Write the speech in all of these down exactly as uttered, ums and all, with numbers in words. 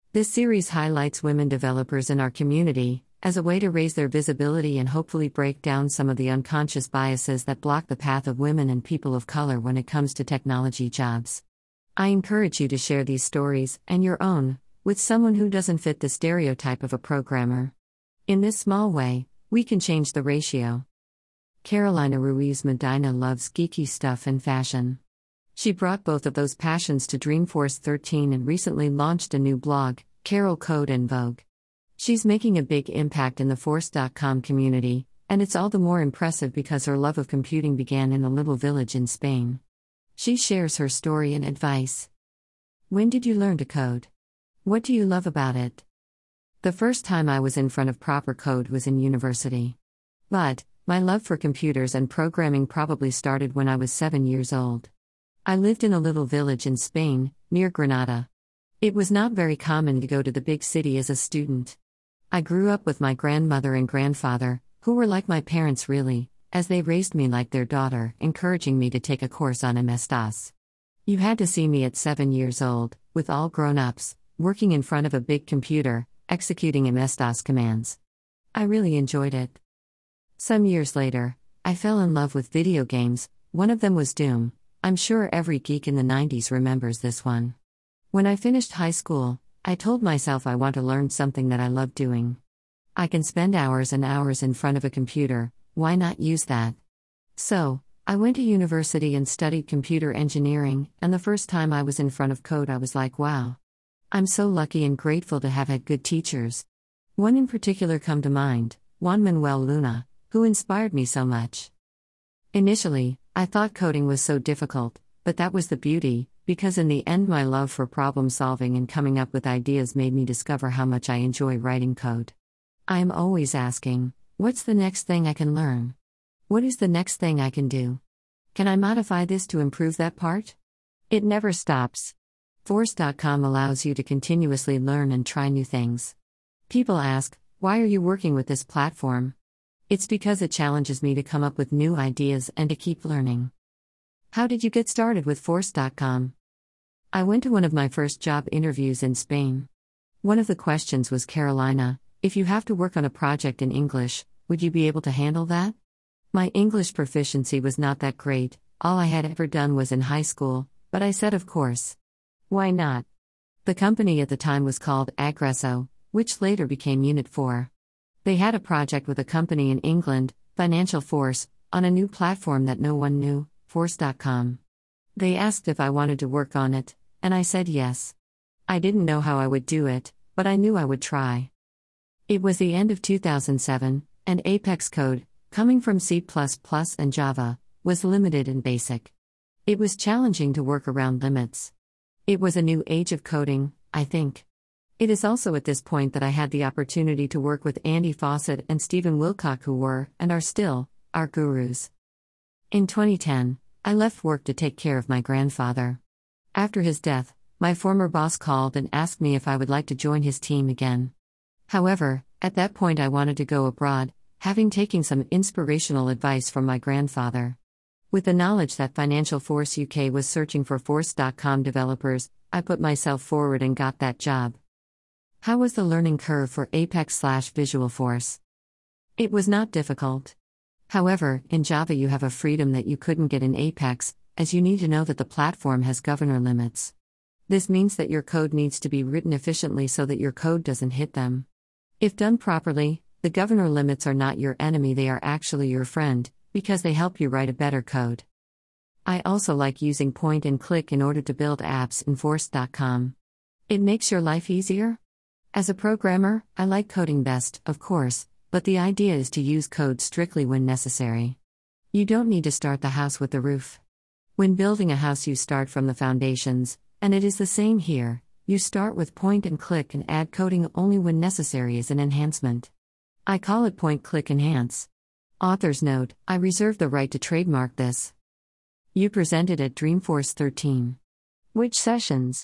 This series highlights women developers in our community as a way to raise their visibility and hopefully break down some of the unconscious biases that block the path of women and people of color when it comes to technology jobs. I encourage you to share these stories, and your own, with someone who doesn't fit the stereotype of a programmer. In this small way, we can change the ratio. Carolina Ruiz Medina loves geeky stuff and fashion. She brought both of those passions to Dreamforce thirteen and recently launched a new blog, Carol Code and Vogue. She's making a big impact in the Force dot com community, and it's all the more impressive because her love of computing began in a little village in Spain. She shares her story and advice. When did you learn to code? What do you love about it? The first time I was in front of proper code was in university. But, my love for computers and programming probably started when I was seven years old. I lived in a little village in Spain, near Granada. It was not very common to go to the big city as a student. I grew up with my grandmother and grandfather, who were like my parents really, as they raised me like their daughter, encouraging me to take a course on M S DOS. You had to see me at seven years old, with all grown-ups, working in front of a big computer, executing M S DOS commands. I really enjoyed it. Some years later, I fell in love with video games. One of them was Doom. I'm sure every geek in the nineties remembers this one. When I finished high school, I told myself I want to learn something that I love doing. I can spend hours and hours in front of a computer, why not use that? So, I went to university and studied computer engineering, and the first time I was in front of code I was like, wow. I'm so lucky and grateful to have had good teachers. One in particular come to mind, Juan Manuel Luna, who inspired me so much. Initially, I thought coding was so difficult, but that was the beauty, because in the end my love for problem solving and coming up with ideas made me discover how much I enjoy writing code. I am always asking, what's the next thing I can learn? What is the next thing I can do? Can I modify this to improve that part? It never stops. Force dot com allows you to continuously learn and try new things. People ask, why are you working with this platform? It's because it challenges me to come up with new ideas and to keep learning. How did you get started with Force dot com? I went to one of my first job interviews in Spain. One of the questions was, Carolina, if you have to work on a project in English, would you be able to handle that? My English proficiency was not that great, all I had ever done was in high school, but I said of course. Why not? The company at the time was called Agresso, which later became Unit four. They had a project with a company in England, Financial Force, on a new platform that no one knew, Force dot com. They asked if I wanted to work on it, and I said yes. I didn't know how I would do it, but I knew I would try. It was the end of two thousand seven, and Apex code, coming from C plus plus and Java, was limited and basic. It was challenging to work around limits. It was a new age of coding, I think. It is also at this point that I had the opportunity to work with Andy Fawcett and Stephen Wilcock, who were, and are still, our gurus. In twenty ten, I left work to take care of my grandfather. After his death, my former boss called and asked me if I would like to join his team again. However, at that point I wanted to go abroad, having taken some inspirational advice from my grandfather. With the knowledge that Financial Force U K was searching for Force dot com developers, I put myself forward and got that job. How was the learning curve for Apex slash Visual Force? It was not difficult. However, in Java you have a freedom that you couldn't get in Apex, as you need to know that the platform has governor limits. This means that your code needs to be written efficiently so that your code doesn't hit them. If done properly, the governor limits are not your enemy, they are actually your friend, because they help you write a better code. I also like using point and click in order to build apps in Force dot com. It makes your life easier. As a programmer, I like coding best, of course, but the idea is to use code strictly when necessary. You don't need to start the house with the roof. When building a house you start from the foundations, and it is the same here, you start with point and click and add coding only when necessary as an enhancement. I call it point click enhance. Author's note, I reserve the right to trademark this. You presented at Dreamforce thirteen. Which sessions?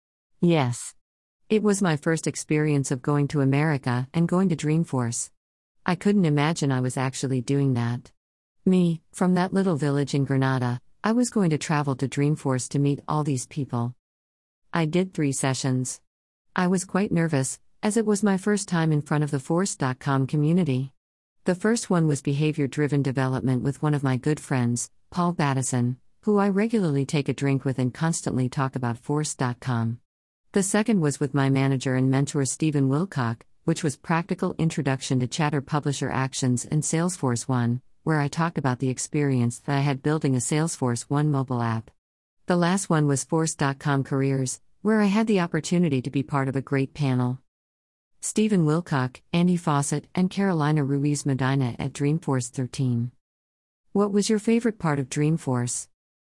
Yes. It was my first experience of going to America and going to Dreamforce. I couldn't imagine I was actually doing that. Me, from that little village in Granada, I was going to travel to Dreamforce to meet all these people. I did three sessions. I was quite nervous, as it was my first time in front of the Force dot com community. The first one was behavior-driven development with one of my good friends, Paul Battison, who I regularly take a drink with and constantly talk about Force dot com. The second was with my manager and mentor Stephen Wilcock, which was Practical Introduction to Chatter Publisher Actions and Salesforce One, where I talked about the experience that I had building a Salesforce One mobile app. The last one was Force dot com Careers, where I had the opportunity to be part of a great panel. Stephen Wilcock, Andy Fawcett, and Carolina Ruiz Medina at Dreamforce thirteen. What was your favorite part of Dreamforce?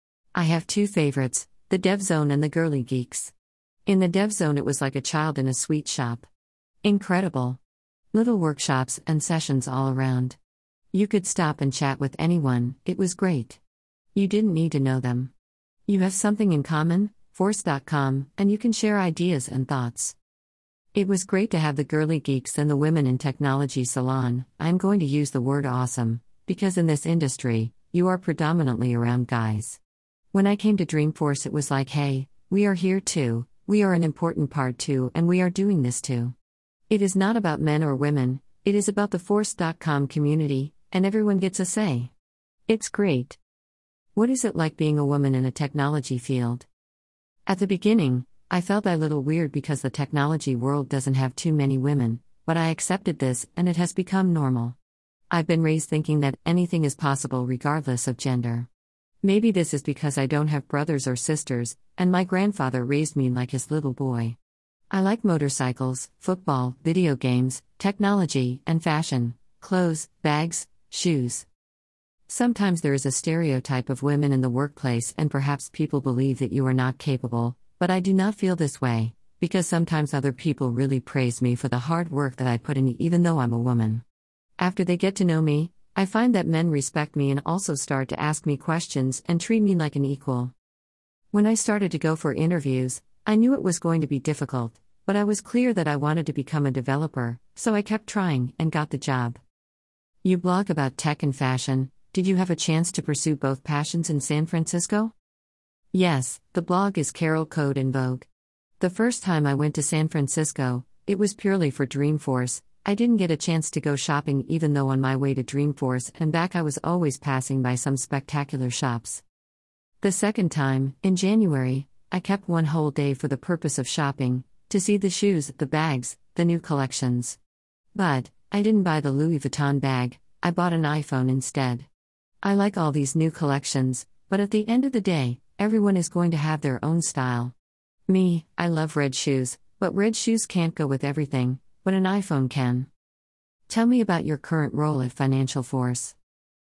I have two favorites, the Dev Zone and the Girly Geeks. In the Dev Zone it was like a child in a sweet shop. Incredible. Little workshops and sessions all around. You could stop and chat with anyone, it was great. You didn't need to know them. You have something in common, Force dot com, and you can share ideas and thoughts. It was great to have the Girly Geeks and the Women in Technology Salon. I'm going to use the word awesome, because in this industry, you are predominantly around guys. When I came to Dreamforce it was like, hey, we are here too. We are an important part too, and we are doing this too. It is not about men or women, it is about the Force dot com community, and everyone gets a say. It's great. What is it like being a woman in a technology field? At the beginning, I felt a little weird because the technology world doesn't have too many women, but I accepted this and it has become normal. I've been raised thinking that anything is possible regardless of gender. Maybe this is because I don't have brothers or sisters, and my grandfather raised me like his little boy. I like motorcycles, football, video games, technology, and fashion, clothes, bags, shoes. Sometimes there is a stereotype of women in the workplace and perhaps people believe that you are not capable, but I do not feel this way, because sometimes other people really praise me for the hard work that I put in even though I'm a woman. After they get to know me, I find that men respect me and also start to ask me questions and treat me like an equal. When I started to go for interviews, I knew it was going to be difficult, but I was clear that I wanted to become a developer, so I kept trying and got the job. You blog about tech and fashion. Did you have a chance to pursue both passions in San Francisco? Yes, the blog is Carol Code in Vogue. The first time I went to San Francisco, it was purely for Dreamforce. I didn't get a chance to go shopping even though on my way to Dreamforce and back I was always passing by some spectacular shops. The second time, in January, I kept one whole day for the purpose of shopping, to see the shoes, the bags, the new collections. But, I didn't buy the Louis Vuitton bag, I bought an iPhone instead. I like all these new collections, but at the end of the day, everyone is going to have their own style. Me, I love red shoes, but red shoes can't go with everything, but an iPhone can. Tell me about your current role at Financial Force.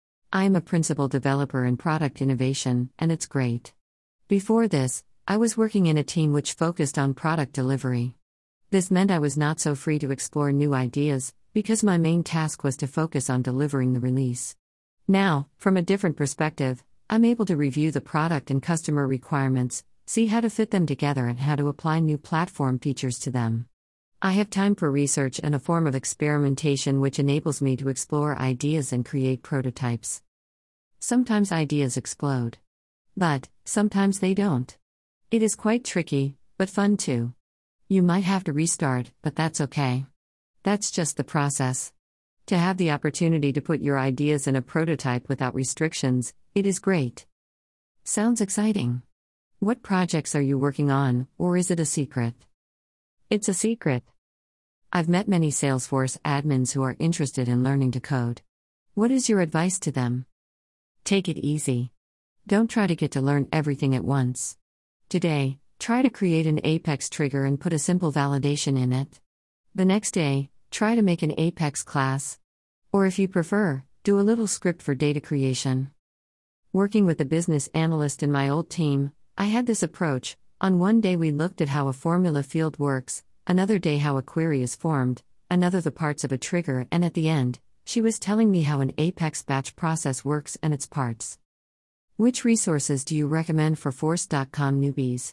I am a principal developer in product innovation, and it's great. Before this, I was working in a team which focused on product delivery. This meant I was not so free to explore new ideas, because my main task was to focus on delivering the release. Now, from a different perspective, I'm able to review the product and customer requirements, see how to fit them together and how to apply new platform features to them. I have time for research and a form of experimentation which enables me to explore ideas and create prototypes. Sometimes ideas explode. But, sometimes they don't. It is quite tricky, but fun too. You might have to restart, but that's okay. That's just the process. To have the opportunity to put your ideas in a prototype without restrictions, it is great. Sounds exciting. What projects are you working on, or is it a secret? It's a secret. I've met many Salesforce admins who are interested in learning to code. What is your advice to them? Take it easy. Don't try to get to learn everything at once. Today, try to create an Apex trigger and put a simple validation in it. The next day, try to make an Apex class. Or if you prefer, do a little script for data creation. Working with a business analyst in my old team, I had this approach. On one day we looked at how a formula field works, another day how a query is formed, another the parts of a trigger, and at the end, she was telling me how an Apex batch process works and its parts. Which resources do you recommend for Force dot com newbies?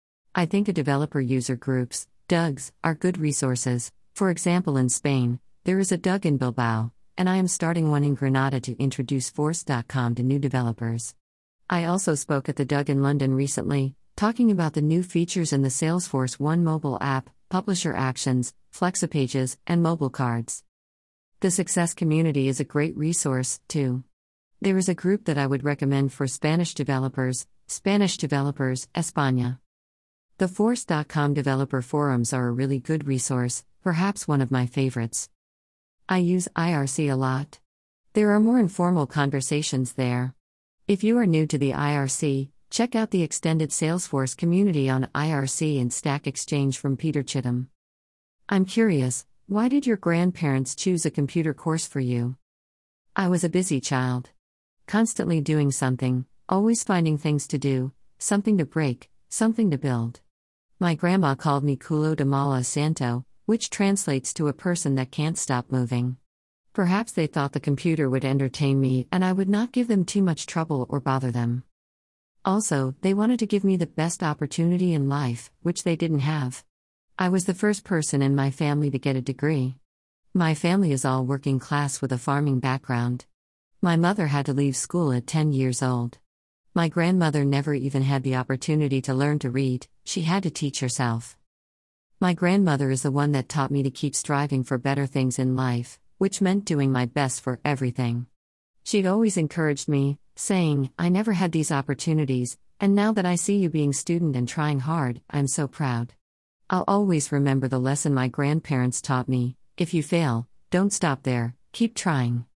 I think a developer user groups, D U Gs, are good resources. For example, in Spain, there is a D U G in Bilbao, and I am starting one in Granada to introduce Force dot com to new developers. I also spoke at the D U G in London recently, talking about the new features in the Salesforce One mobile app, publisher actions, Flexipages, and mobile cards. The Success Community is a great resource, too. There is a group that I would recommend for Spanish developers, Spanish Developers, España. The Force dot com developer forums are a really good resource, perhaps one of my favorites. I use I R C a lot. There are more informal conversations there. If you are new to the I R C, check out the extended Salesforce community on I R C and Stack Exchange from Peter Chittum. I'm curious, why did your grandparents choose a computer course for you? I was a busy child. Constantly doing something, always finding things to do, something to break, something to build. My grandma called me culo de mala santo, which translates to a person that can't stop moving. Perhaps they thought the computer would entertain me and I would not give them too much trouble or bother them. Also, they wanted to give me the best opportunity in life, which they didn't have. I was the first person in my family to get a degree. My family is all working class with a farming background. My mother had to leave school at ten years old. My grandmother never even had the opportunity to learn to read, she had to teach herself. My grandmother is the one that taught me to keep striving for better things in life, which meant doing my best for everything. She'd always encouraged me, saying, "I never had these opportunities, and now that I see you being student and trying hard, I'm so proud." I'll always remember the lesson my grandparents taught me: if you fail, don't stop there, keep trying.